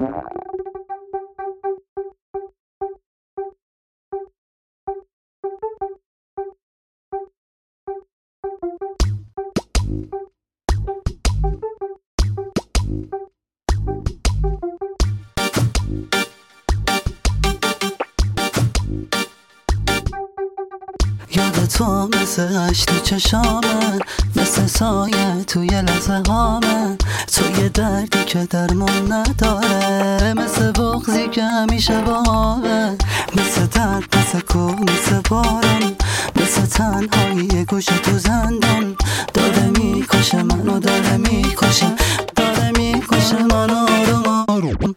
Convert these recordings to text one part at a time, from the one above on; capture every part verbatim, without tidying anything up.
یاد تو مثل عشق تو چشامه، مثل سایه توی لحظه هامه. تو یه دردی که درمون نداره، مثل بغضی که همیشه باهاره. مثل درد، مثل کوه، مثل باران، مثل تنهایی یه گوشه تو زندان. داره میکشه منو، داره میکشه، داره میکشه منو آروم آروم.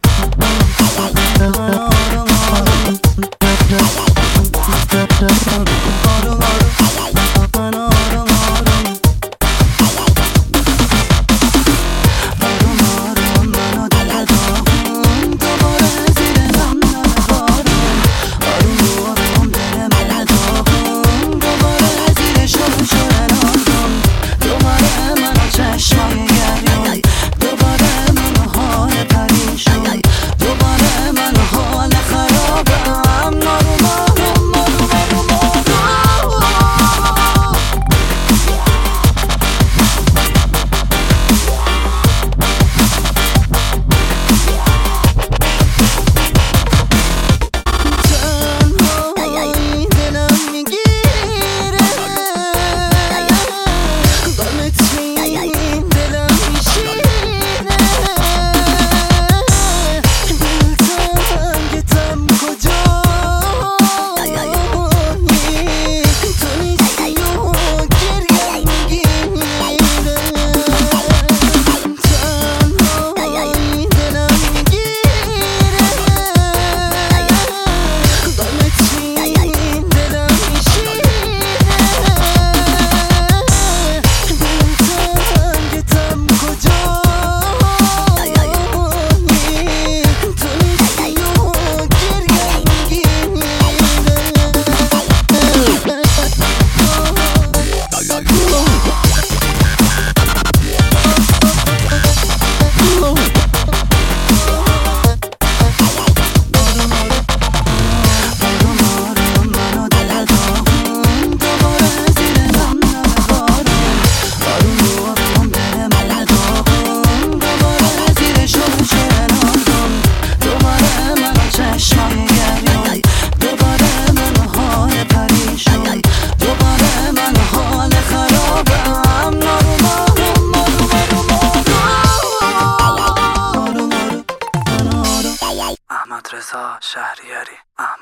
احمد رضا شهریاری.